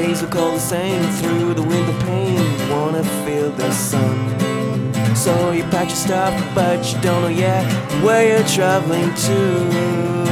days are cold the same. Through the window pane, you wanna feel the sun. So you pack your stuff, but you don't know yet where you're traveling to.